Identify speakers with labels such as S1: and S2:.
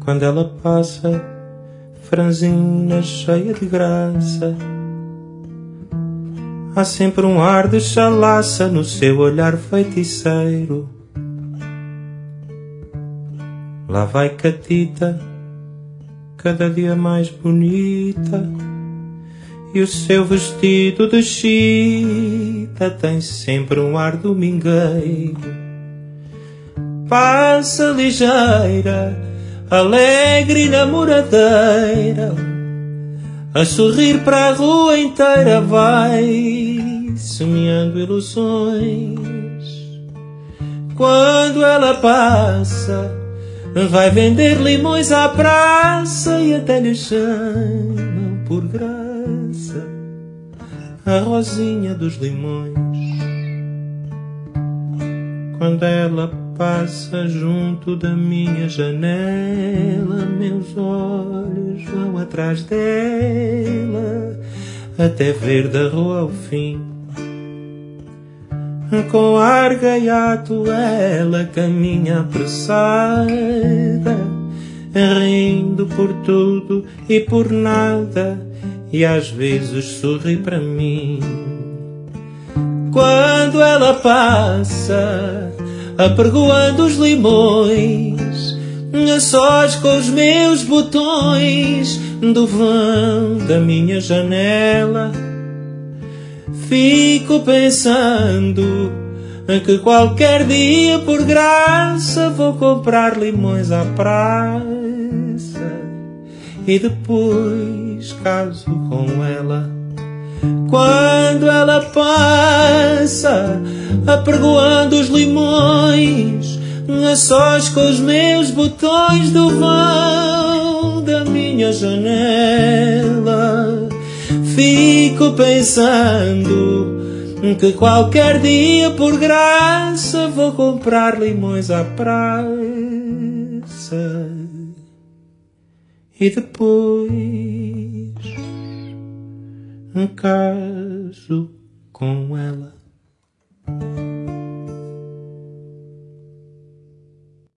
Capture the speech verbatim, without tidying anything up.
S1: Quando ela passa, franzina cheia de graça, há sempre um ar de chalaça no seu olhar feiticeiro. Lá vai Catita, cada dia mais bonita, e o seu vestido de chita tem sempre um ar domingueiro. Passa ligeira, alegre e namoradeira, a sorrir para a rua inteira vai semeando ilusões. Quando ela passa, vai vender limões à praça e até lhe chamam por graça a Rosinha dos Limões. Quando ela passa junto da minha janela, meus olhos vão atrás dela até ver da rua ao fim. Com ar gaiato ela caminha apressada, rindo por tudo e por nada, e às vezes sorri para mim. Quando ela passa, apregoando os limões, a sós com os meus botões do vão da minha janela, fico pensando que qualquer dia por graça vou comprar limões à praça e depois caso com ela. Quando ela passa, apregoando os limões, a sós com os meus botões do vão da minha janela, fico pensando que qualquer dia por graça vou comprar limões à praça e depois caso com ela.